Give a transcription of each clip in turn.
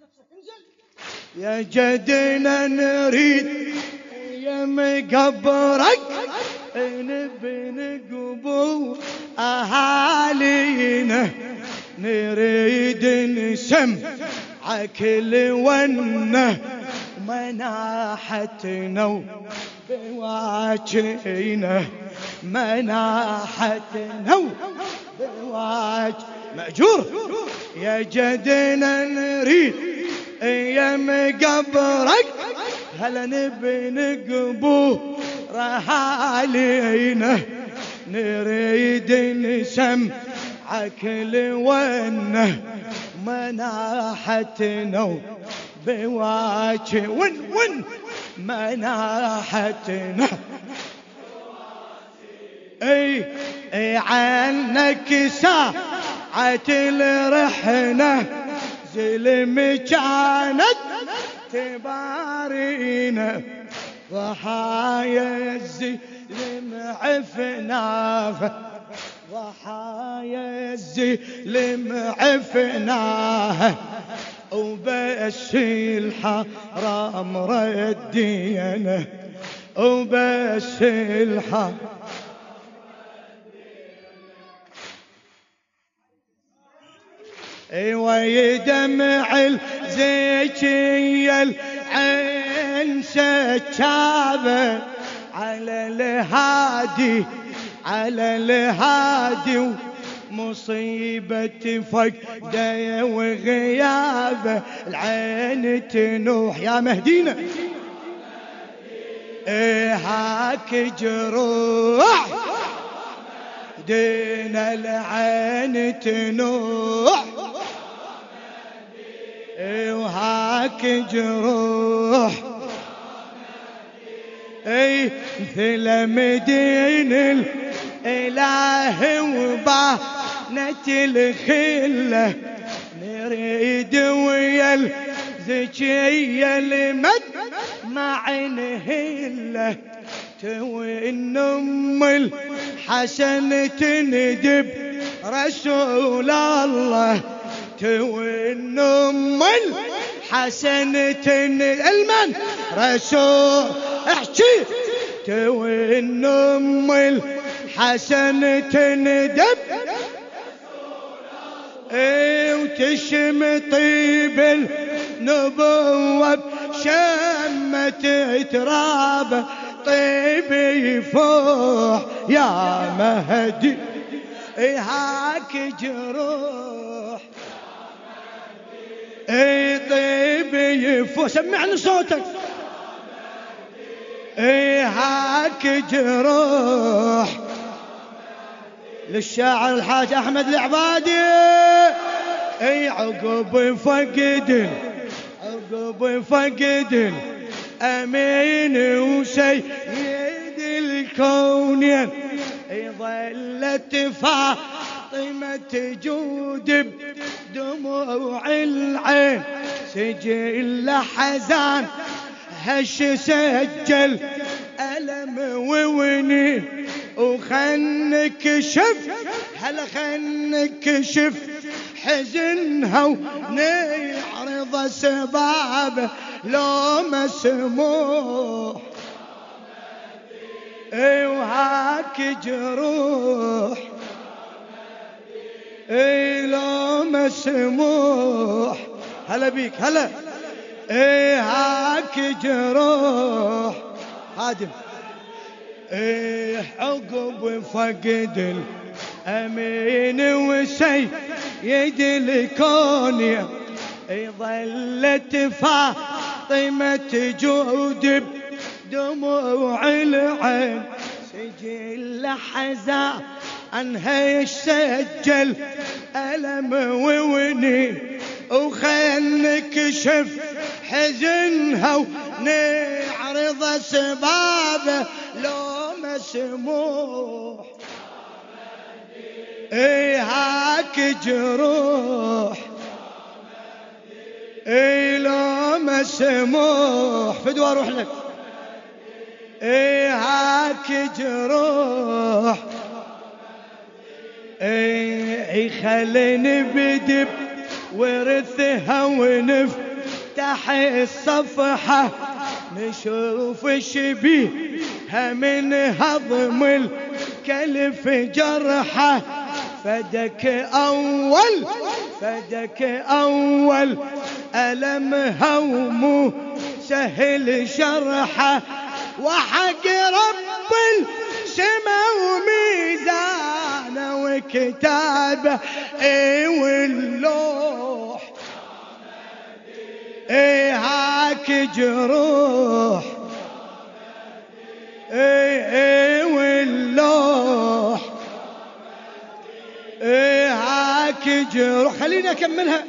يا جدنا نريد يا مقبرك نبني قبور أهالينا، نريد نسمع كل ونه مناحتنا بواجهنا، مناحتنا بواجه مأجور. يا جدنا نريد يا مقبرك هلا نبني قبور أهالينا، نريد نسمع كل ونه مناحتنا بواجه ون مناحتنا. اي عنك ساعة الرحنة زلم كانت تبارينا، ضحايا الزلم عفناها، ضحايا الزلم عفناها، وبس الحرام ردينا، وبس الحرام ويدمع الزكية العين سكابة على الهادي، على الهادي، مصيبة فقده وغيابه العين تنوح. يا مهدينا هاك جروح دينا العين تنوح، وهاك جروح مثل مدين الإله وبانت الخلة، نريد ويا الزكية المد مع نهله، توين أم الحسن تندب رسول الله، توين أم الحسن تندب المن رسول احكي، توين أم الحسن تندب وتشم طيب النبوة بشمة ترابه، طيب يفوح يا مهدي هاك جروح، طيب يفوح سمعني صوتك، هاك جروح. للشاعر الحاج أحمد العبادي عقب فقد، عقب فقد أمين وسيد الكونين، ظلت فاطمة تجود بدموع العين، سجل حزان هش سجل ألم ووني، وخنك شف هلا خنك شف حزنها ونعرض سبابه لو مسموح، وهاك جروح لو مسموح. هلا بيك هلا هاك جروح خادم عقب فقد الأمين وسيد الكون، ظلت فاطمة تجود بدموع العين، سجل حزان عنها سجل ألم ووني، وخلك شف حزنها ونعرض سبابه لو مسموح، هاك جروح لو مسموح. فدوى اروح لك هاك جروح خليني بدب ورثها ونف فتح الصفحة نشوف شبيهها من هضم الكلف جرحه. فدك أول ألمها ومو سهل شرحه. وحق رب السما وميزانه وكتابه واللوح. هاك جروح واللوح. هاك جروح. خليني أكملها.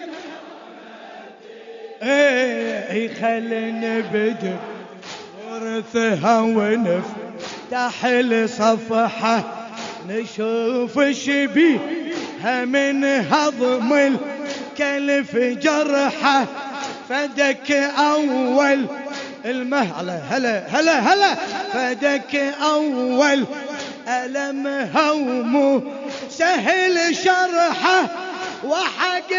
خلينا نبدأ ورثها ونفتح الصفحة نشوف شبيهها من هضم الكلف جرحه. فدك أول هلا فدك أول ألمها ومو سهل شرحه. وحق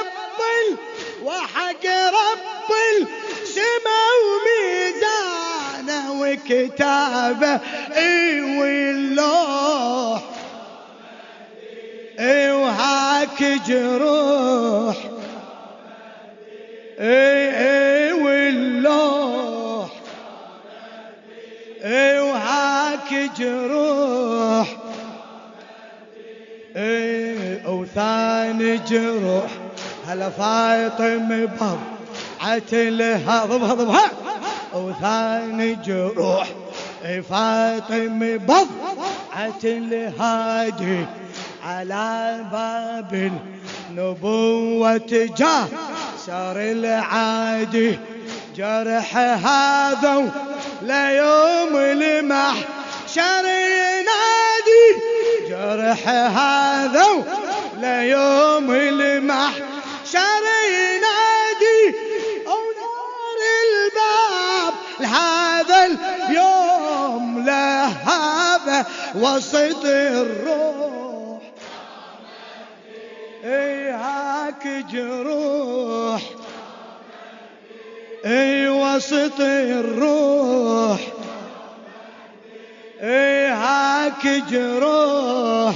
رب السما وميزانه وكتابه واللوح. وهاك جروح واللوح. وهاك جروح وثاني جروح. هلا فاطمة بضعت لها ضبها. وثاني جروح فاطمة بضعت الهادي على باب النبوة جاسر العادي. جرح هذا ليوم المحشر ينادي. جرح هذا ليوم المحشر ينادي. ونار الباب لهذا اليوم لهب وسط الروح. هاك جروح وسط الروح. هاك جروح.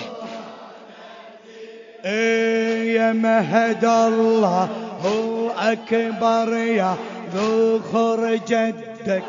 يا مهد الله هو أكبر يا ذخر جدك.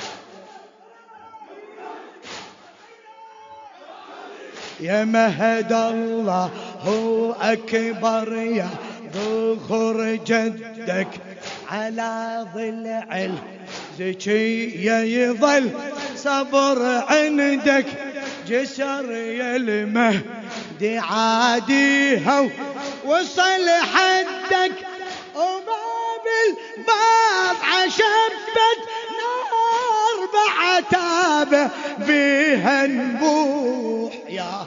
يا مهد الله هو أكبر يا ذخر جدك. على ضلع الزكية يظل صبر عندك. جسر يا المهدي عاديها وصل حدك. وباب الباب عشبت نار بعتابه بيها نبوح. يا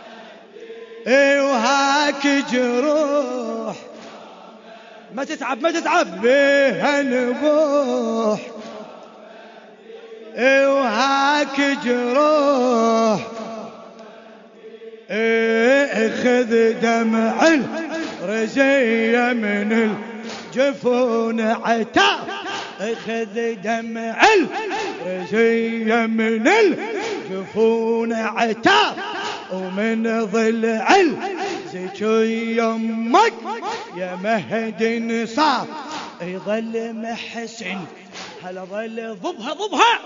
وهاك جروح. ما تتعب بيها نبوح. وهاك جروح. خذ دمع الرزية من الجفون عتاب. خذ دمع الرزية من الجفون عتاب. ومن ضلع الزكي يمك يا مهدي نصاب. يظل محسن هلا ظل ضبها.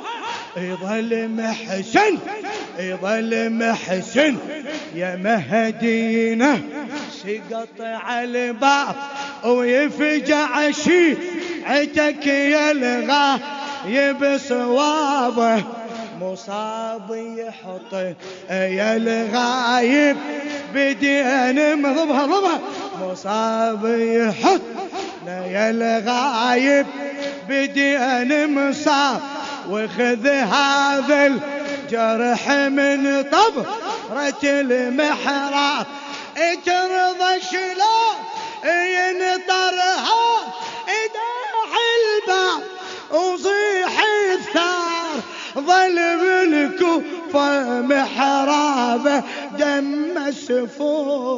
يظل محسن يا مهدينا. سقطع الباب ويفجع شيعتك يلغى بصوابه. مصاب يحط يا الغايب بدين ضبها. مصاب يحط يا الغايب بدين مصاب. وخذ هذا الجرح من طبرة المحراب. ترضى شلون ينطرها إداح الباب وصيح الثار. ظل بالكوفة محرابه دم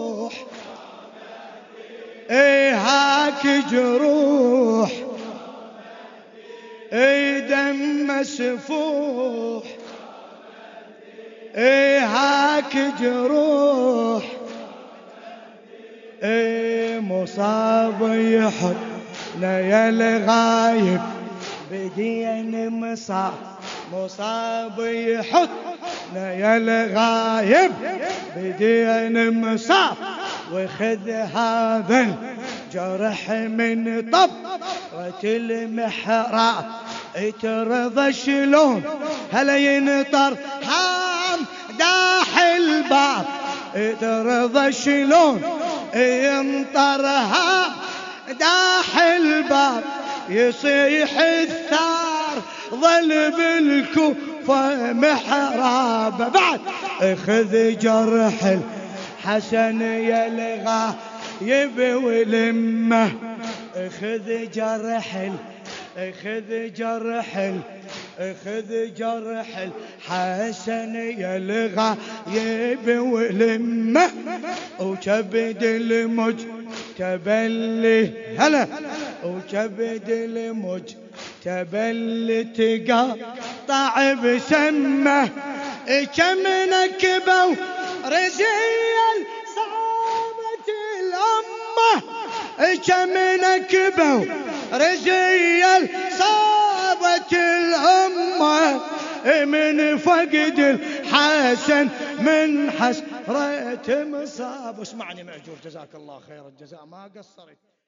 مسفوح. هاك جروح دم مسفوح هاك جروح مصاب يحطنا يا الغايب بدين مصاب يحطنا يا الغايب بدين مصاب وخذ هذا الجرح من طبرة المحراب ترضى شلون هلا ينطر هام داح الباب ترضى شلون ينطر هام داح الباب يصيح الثار ظل بالكوفة محرابه بعد اخذ جرح الحسن يا الغايب ولمه اخذ جرح الحسن يا الغايب ولمه وكبد المجتبى هلا وكبد المجتبى اللي تقطع بسمه كم نكبوا رزيل صابت الأمة كم نكبوا رزيل صابت الأمة من فقد الحسن من حسرة مصاب. اسمعني مأجور جزاك الله خير الجزاء ما قصرت.